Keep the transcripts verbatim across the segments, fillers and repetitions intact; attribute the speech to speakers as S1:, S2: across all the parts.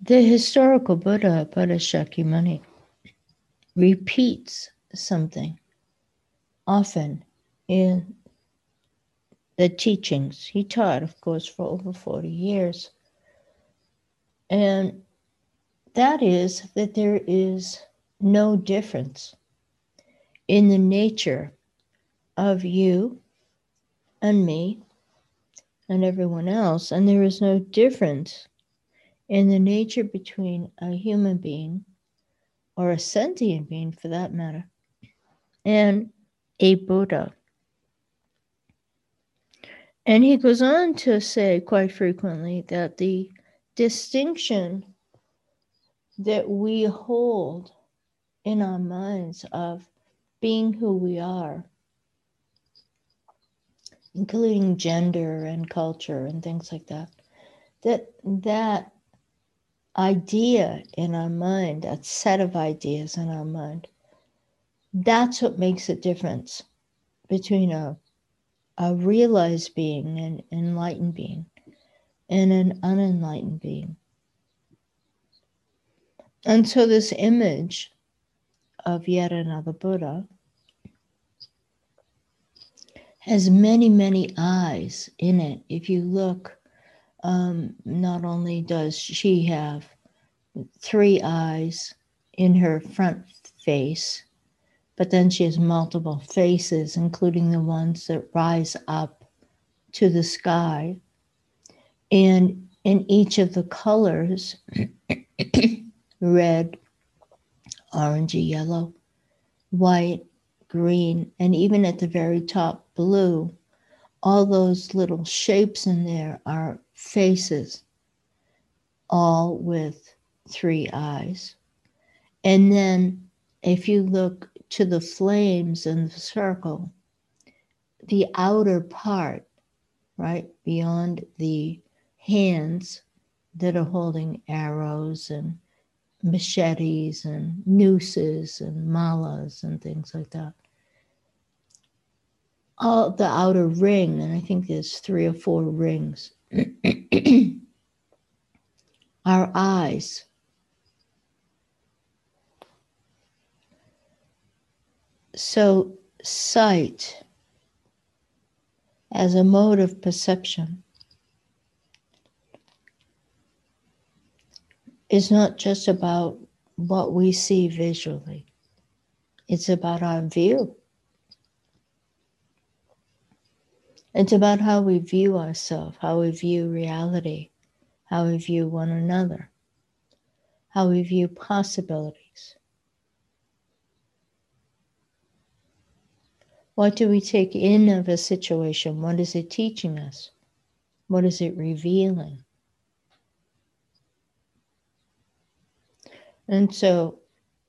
S1: The historical Buddha, Buddha Shakyamuni, repeats something often in the teachings. He taught, of course, for over forty years. And that is that there is no difference in the nature of you and me and everyone else. And there is no difference in the nature between a human being, or a sentient being for that matter, and a Buddha. And he goes on to say quite frequently that the distinction that we hold in our minds of being who we are, including gender and culture and things like that, that that idea in our mind, that set of ideas in our mind, that's what makes a difference between a, a realized being, an enlightened being, and an unenlightened being. And so this image of yet another Buddha has many, many eyes in it. If you look, um, not only does she have three eyes in her front face, but then she has multiple faces, including the ones that rise up to the sky. And in each of the colors, red, orangey, yellow, white, green, and even at the very top, blue, all those little shapes in there are faces, all with three eyes. And then if you look to the flames in the circle, the outer part, right, beyond the hands that are holding arrows and machetes and nooses and malas and things like that. All the outer ring, and I think there's three or four rings, our eyes. So sight as a mode of perception is not just about what we see visually. It's about our view. It's about how we view ourselves, how we view reality, how we view one another, how we view possibilities. What do we take in of a situation? What is it teaching us? What is it revealing? And so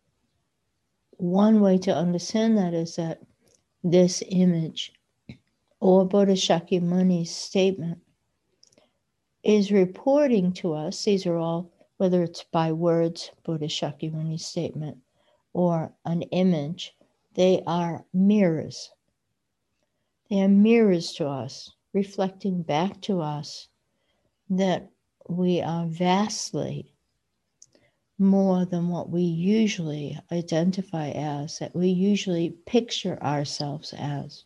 S1: one way to understand that is that this image, or Buddha Shakyamuni's statement, is reporting to us, these are all, whether it's by words, Buddha Shakyamuni's statement, or an image, they are mirrors. They are mirrors to us, reflecting back to us that we are vastly more than what we usually identify as, that we usually picture ourselves as.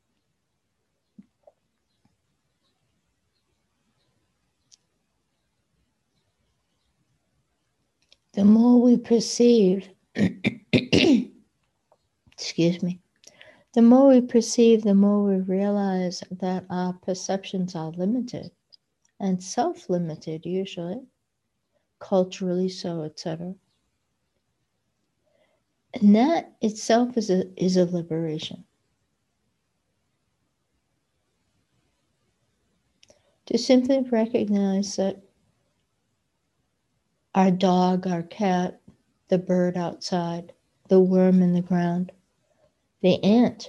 S1: The more we perceive, excuse me, the more we perceive, the more we realize that our perceptions are limited and self-limited usually, culturally so, et cetera. And that itself is a, is a liberation. To simply recognize that our dog, our cat, the bird outside, the worm in the ground, the ant,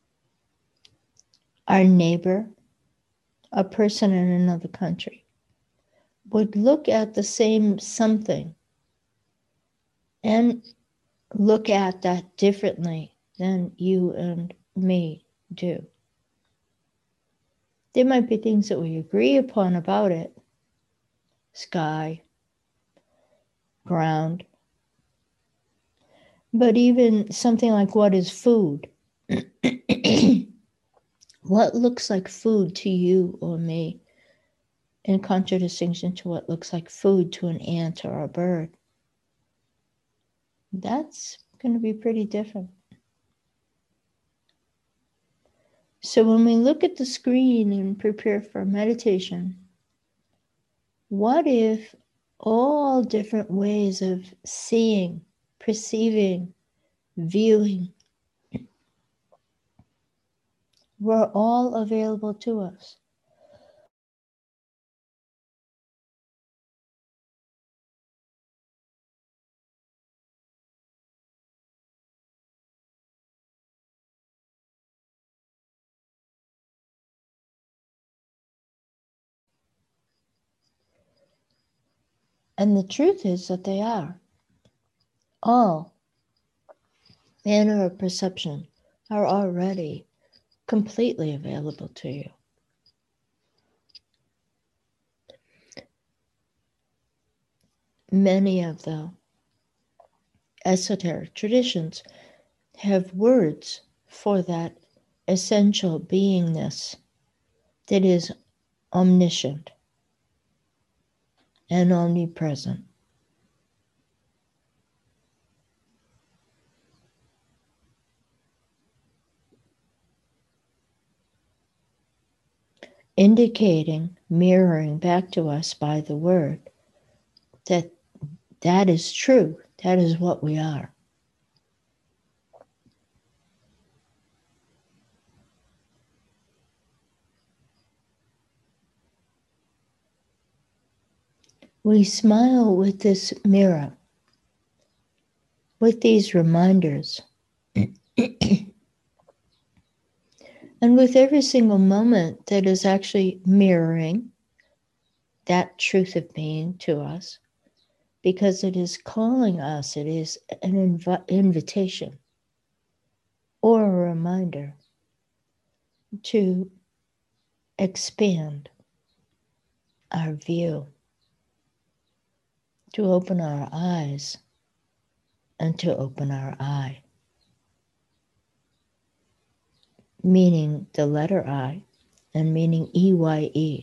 S1: our neighbor, a person in another country, would look at the same something and look at that differently than you and me do. There might be things that we agree upon about it, sky, ground. But even something like what is food? What looks like food to you or me, in contradistinction to what looks like food to an ant or a bird? That's going to be pretty different. So when we look at the screen and prepare for meditation, what if all different ways of seeing, perceiving, viewing were all available to us? And the truth is that they are. All manner of perception are already completely available to you. Many of the esoteric traditions have words for that essential beingness that is omniscient and omnipresent. Indicating, mirroring back to us by the word that that is true, that is what we are. We smile with this mirror, with these reminders, and with every single moment that is actually mirroring that truth of being to us, because it is calling us, it is an inv- invitation or a reminder to expand our view, to open our eyes, and to open our eye. Meaning the letter I and meaning E Y E.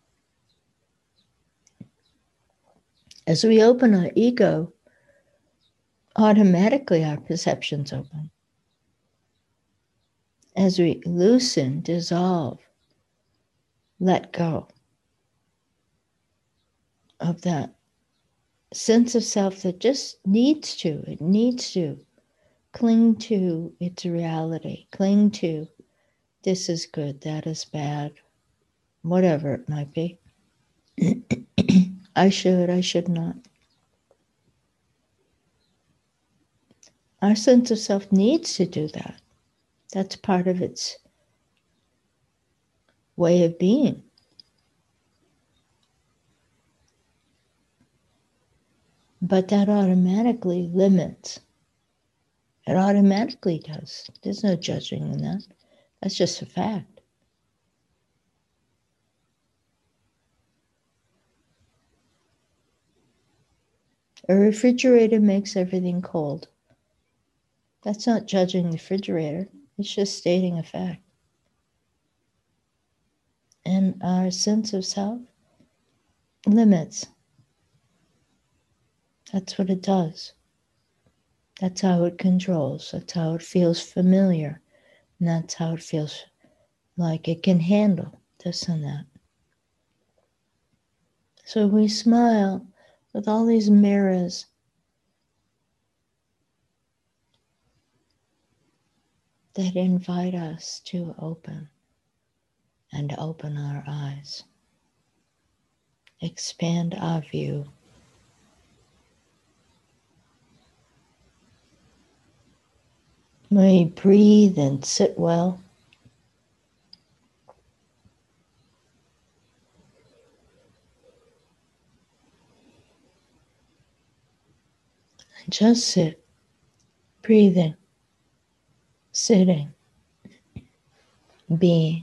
S1: As we open our ego, automatically our perceptions open. As we loosen, dissolve, let go of that sense of self that just needs to, it needs to cling to its reality, cling to this is good, that is bad, whatever it might be. I should, I should not. Our sense of self needs to do that. That's part of its way of being. But that automatically limits. It automatically does. There's no judging in that. That's just a fact. A refrigerator makes everything cold. That's not judging the refrigerator. It's just stating a fact. And our sense of self limits. That's what it does. That's how it controls. That's how it feels familiar. And that's how it feels like it can handle this and that. So we smile with all these mirrors that invite us to open and open our eyes, expand our view. We breathe and sit well. And just sit, breathing, sitting, being.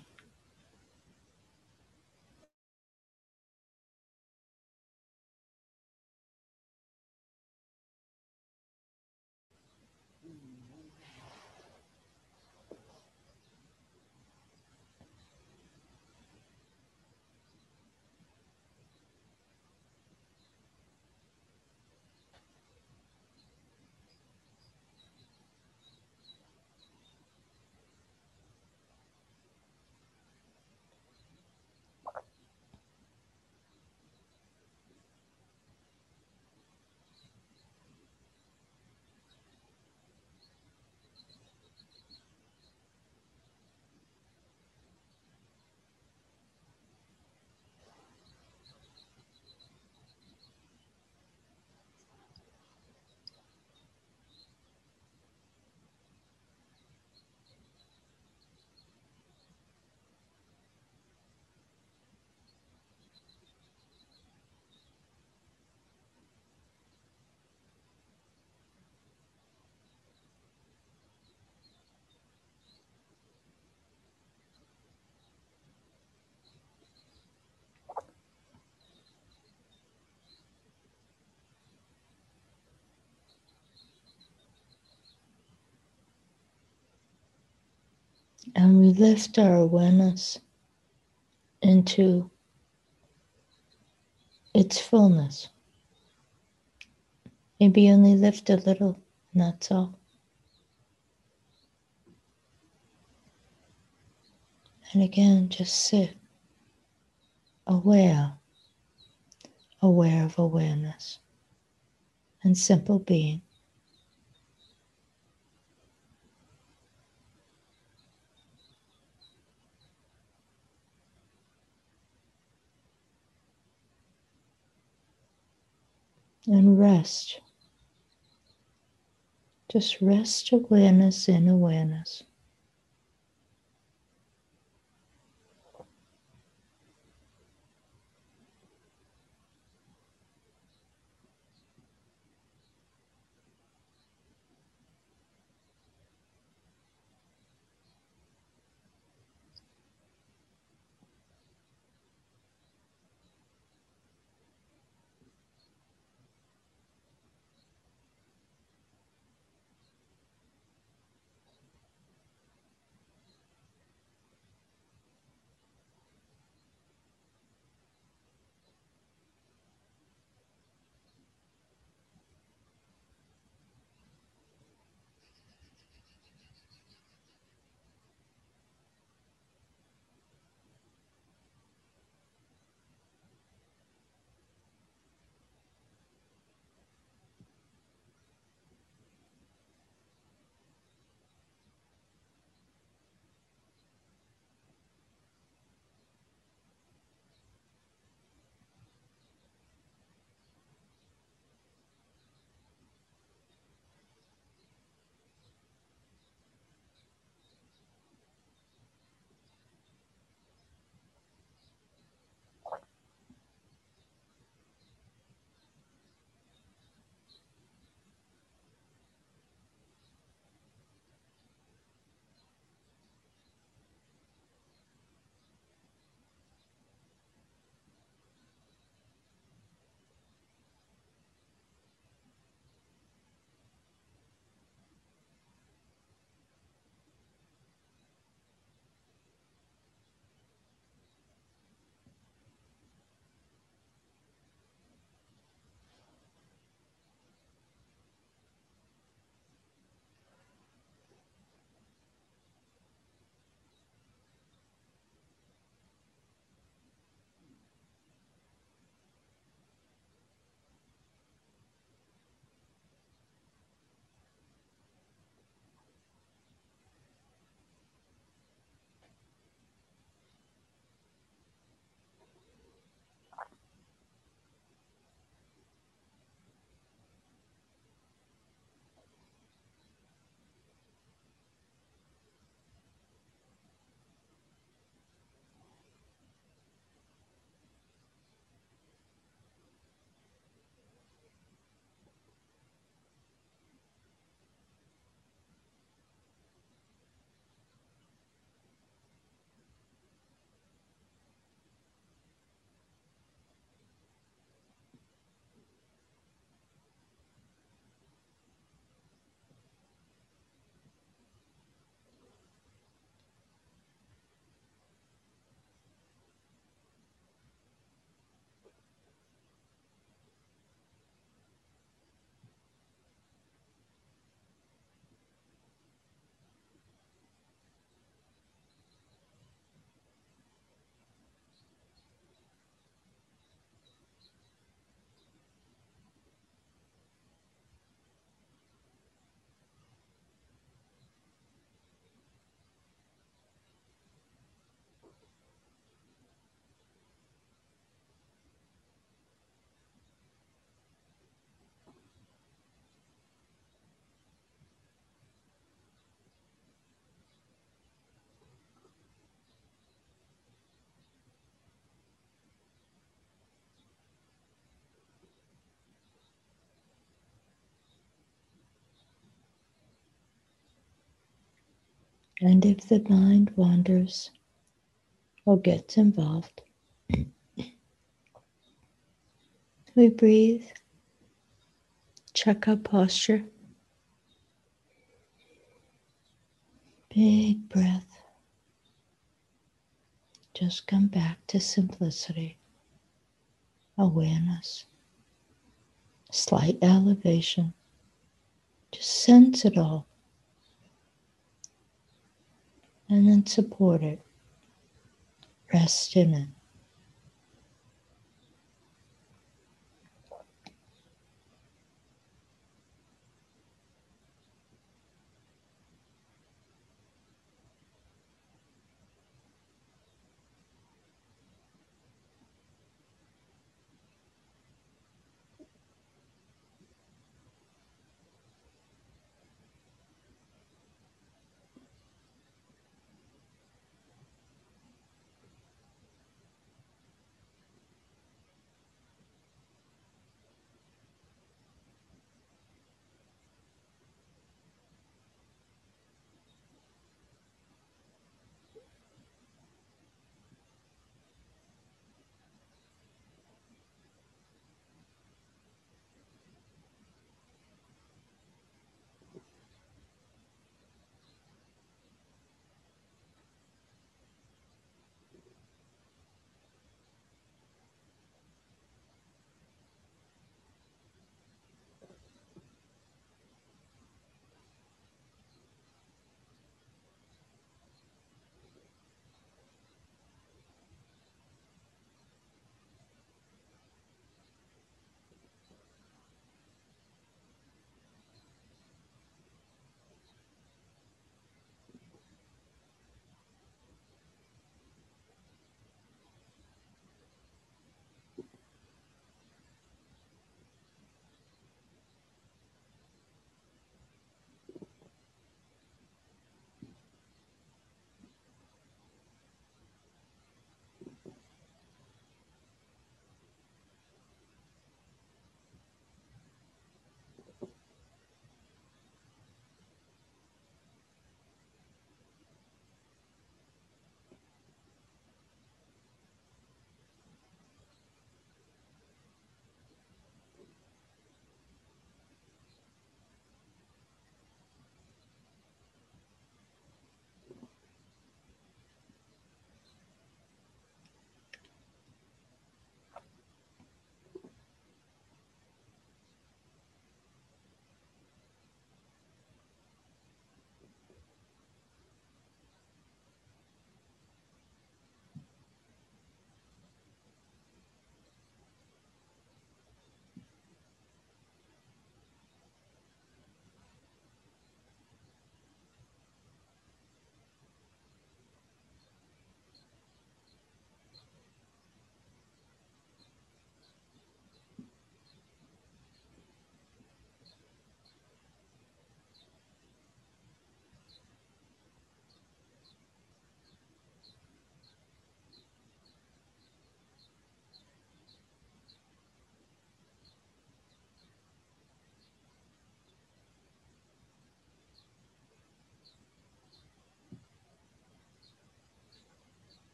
S1: And we lift our awareness into its fullness. Maybe only lift a little, and that's all. And again, just sit, aware, aware of awareness, and simple being. And rest. Just rest awareness in awareness. And if the mind wanders or gets involved, we breathe, check our posture, big breath, Just come back to simplicity, awareness, slight elevation. Just sense it all and then support it. Rest in it.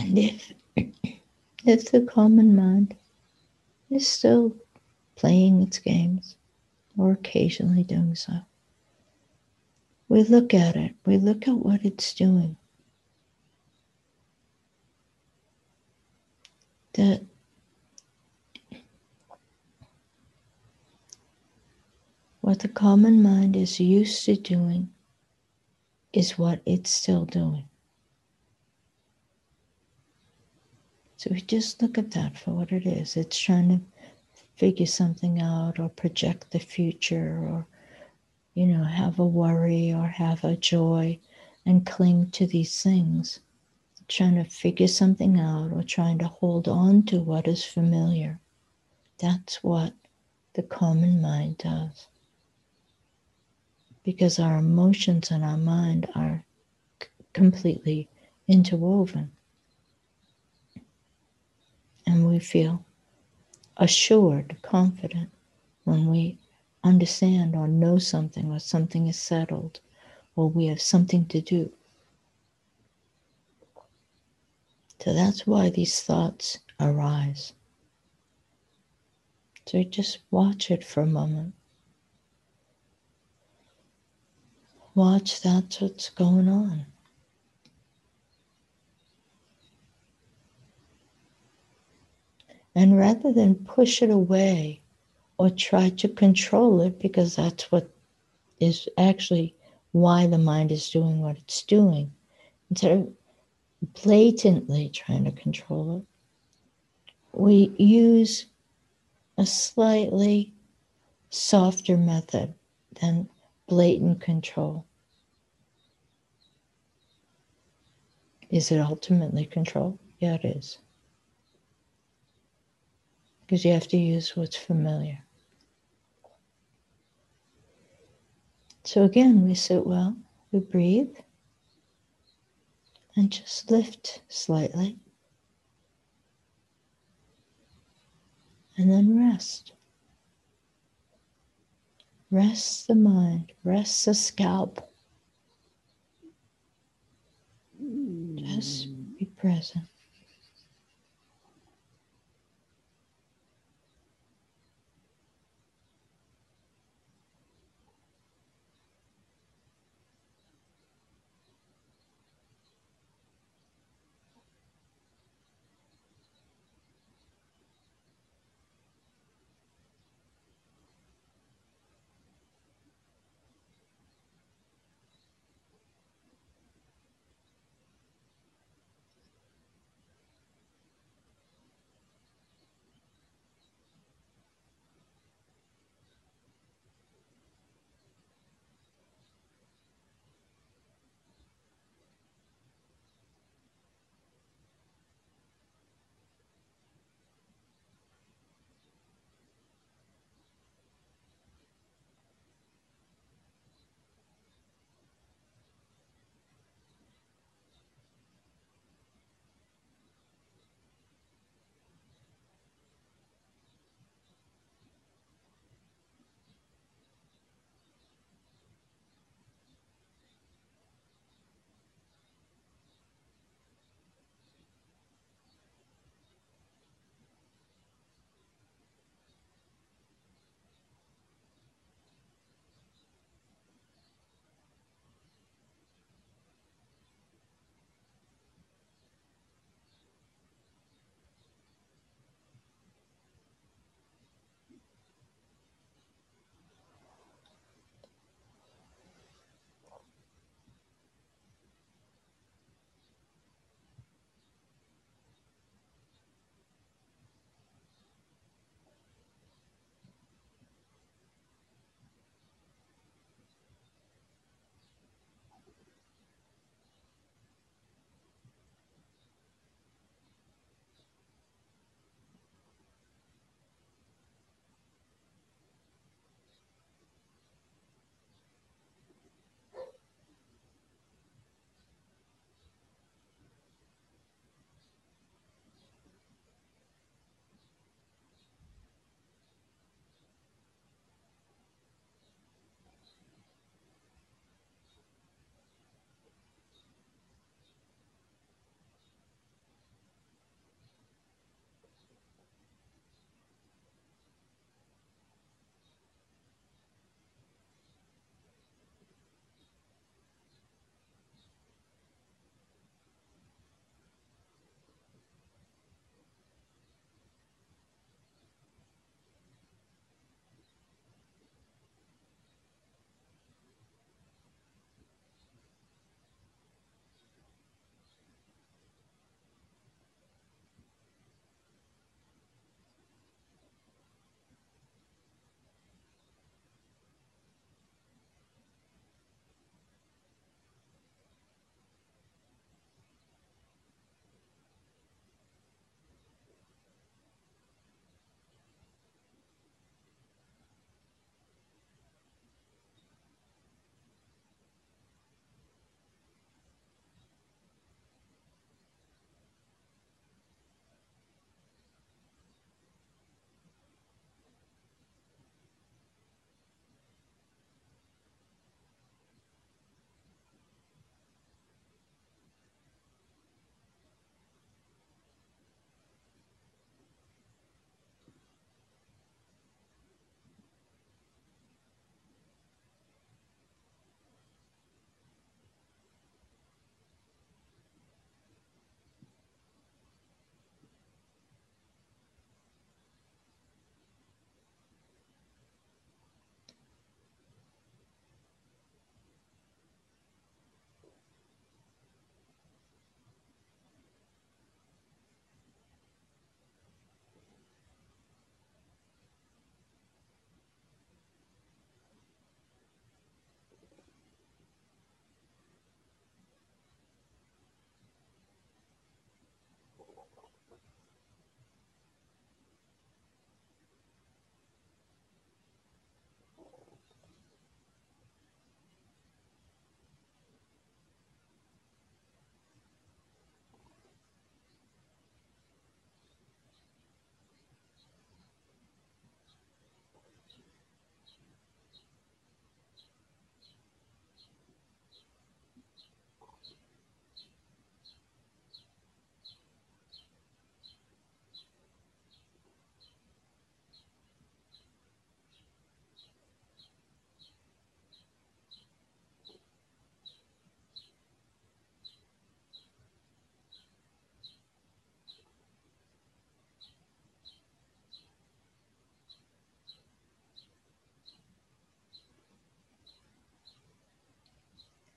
S1: And if, if the common mind is still playing its games, or occasionally doing so, we look at it, we look at what it's doing. That what the common mind is used to doing is what it's still doing. So we just look at that for what it is. It's trying to figure something out or project the future or, you know, have a worry or have a joy and cling to these things. Trying to figure something out or trying to hold on to what is familiar. That's what the common mind does. Because our emotions and our mind are c- completely interwoven. And we feel assured, confident when we understand or know something or something is settled or we have something to do. So that's why these thoughts arise. So just watch it for a moment. Watch that's what's going on. And rather than push it away or try to control it, because that's what is actually why the mind is doing what it's doing, instead of blatantly trying to control it, we use a slightly softer method than blatant control. Is it ultimately control? Yeah, it is. Because you have to use what's familiar. So again, we sit well, we breathe, and just lift slightly. And then rest. Rest the mind, rest the scalp. Just be present.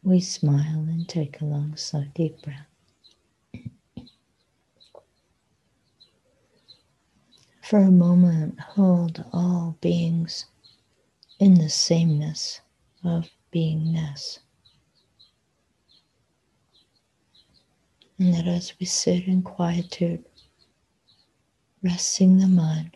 S1: We smile and take a long, slow, deep breath. For a moment, hold all beings in the sameness of beingness. And that as we sit in quietude, resting the mind,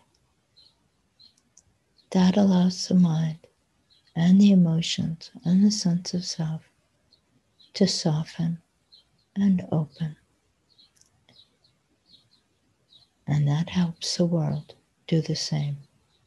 S1: that allows the mind and the emotions and the sense of self to soften and open. And that helps the world do the same.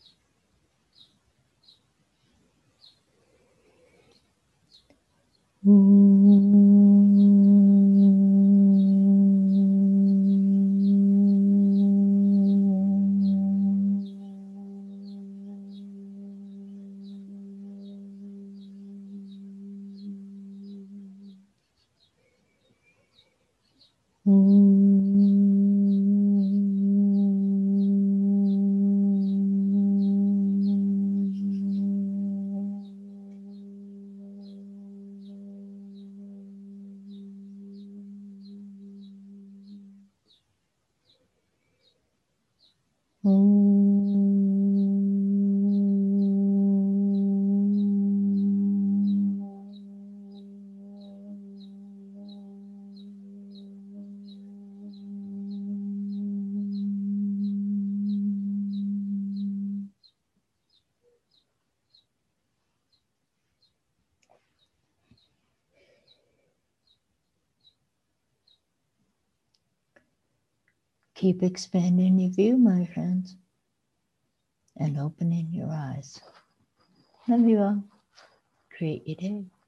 S1: Keep expanding your view, my friends, and opening your eyes. Love you all. Create your day.